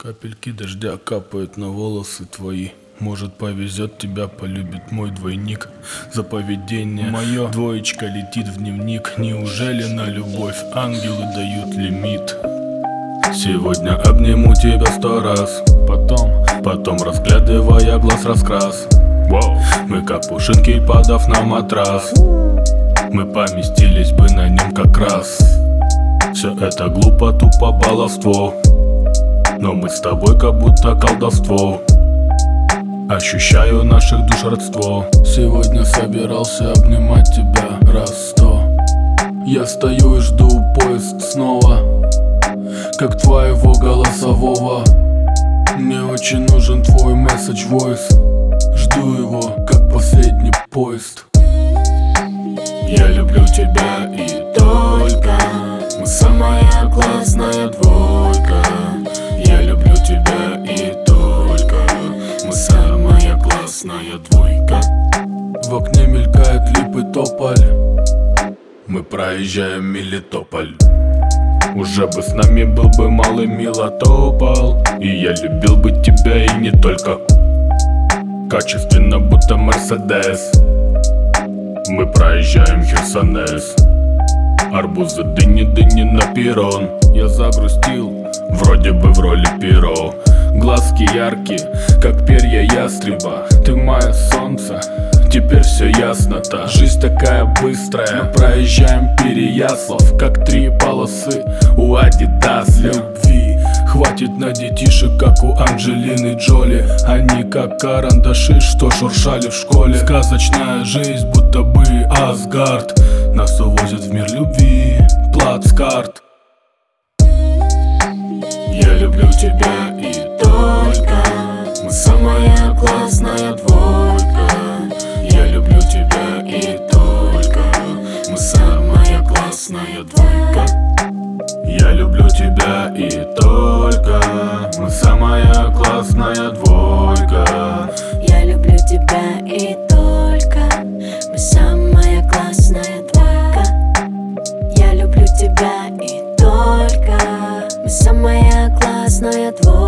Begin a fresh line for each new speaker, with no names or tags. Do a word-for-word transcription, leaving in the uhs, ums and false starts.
Капельки дождя капают на волосы твои. Может, повезет, тебя полюбит мой двойник. За поведение мое двоечка летит в дневник. Неужели на любовь ангелы дают лимит? Сегодня обниму тебя сто раз, Потом, потом разглядывая глаз раскрас. Воу. Мы как пушинки, падав на матрас. Мы поместились бы на нем как раз. Все это глупо, тупо баловство, но мы с тобой как будто колдовство. Ощущаю наших душ родство. Сегодня собирался обнимать тебя раз сто. Я стою и жду поезд снова, как твоего голосового. Мне очень нужен твой месседж войс. Жду его, как последний поезд. Я люблю тебя и только. Мы самая классная двойка. Я люблю тебя и только. Мы самая классная двойка. В окне мелькает липы тополь. Мы проезжаем Мелитополь. Уже бы с нами был бы малый Милотополь. И я любил бы тебя и не только. Качественно, будто Мерседес. Мы проезжаем Херсонес. Арбузы, дыни, дыни на перрон. Я загрустил, вроде бы в роли перо. Глазки яркие, как перья ястреба. Ты мое солнце, теперь все ясно-то. Жизнь такая быстрая, мы проезжаем Переяслав, как три полосы у Адидас. Любви хватит на детишек, как у Анджелины Джоли. Они как карандаши, что шуршали в школе. Сказочная жизнь, будто бы Асгард. Нас увозят в мир любви, плацкарт. Я люблю тебя и только. Мы самая классная двойка. Я люблю тебя и только. Мы самая классная двойка. Я люблю тебя и только. Мы самая классная двойка.
Я люблю тебя и только. Мы самая классная двойка. Я люблю тебя и только. Мы самая классная двойка.